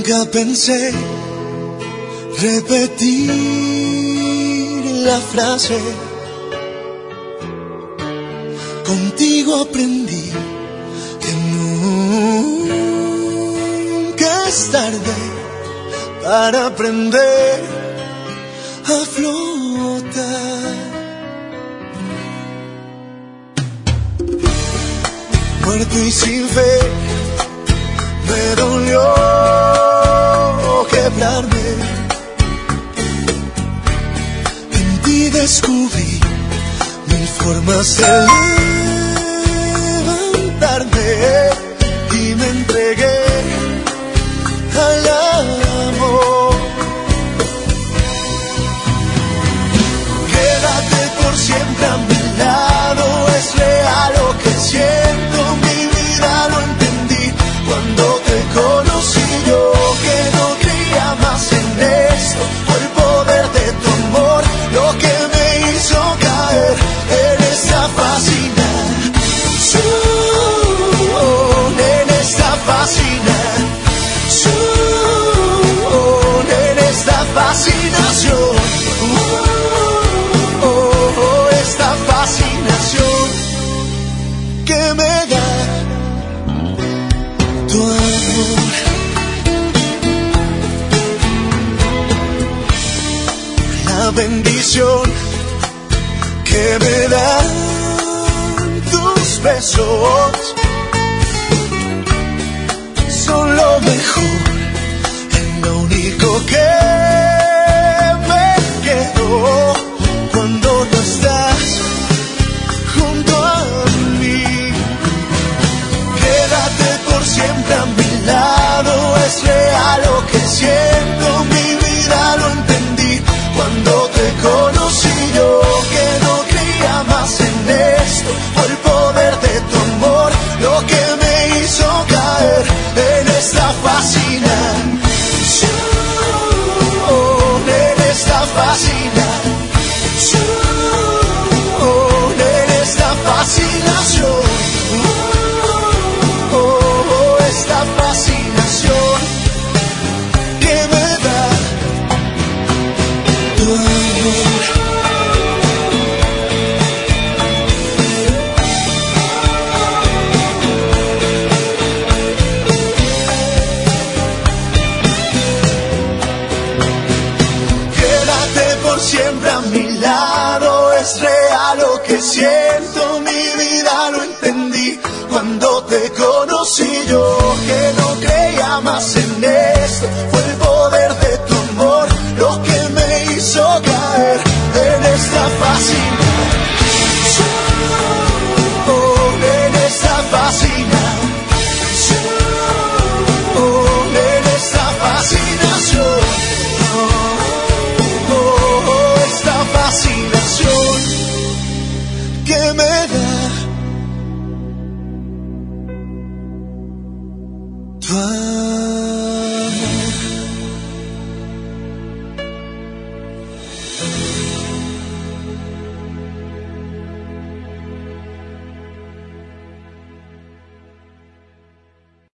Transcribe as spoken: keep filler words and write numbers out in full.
Nunca pensé repetir la frase. Contigo aprendí que nunca es tarde para aprender a flotar. Muerto y sin fe, me dolió quebrarme. En ti descubrí mil formas de levantarme y me entregué al amor. Quédate por siempre a mi lado, es real lo que siento, mi vida lo entendí cuando te conocí. Yo que no creía más en esto, fue el poder de tu amor lo que me hizo caer en esta fascinación, en esta fascinación, en esta fascinación, oh, oh, oh, esta fascinación que me da tu amor. La bendición que me dan tus besos son lo mejor, es lo único que me quedó cuando no estás junto a mí. Quédate por siempre a mi lado, es real lo que siento, mi vida lo entendí cuando te conocí. Yo que no creía más en esto, fue el poder de tu amor lo que me hizo caer en esta fascinación, en esta fascinación, en esta fascinación, oh, oh, esta fascinación que me da tu amor. Quédate por siempre a mi lado, es real lo que siento.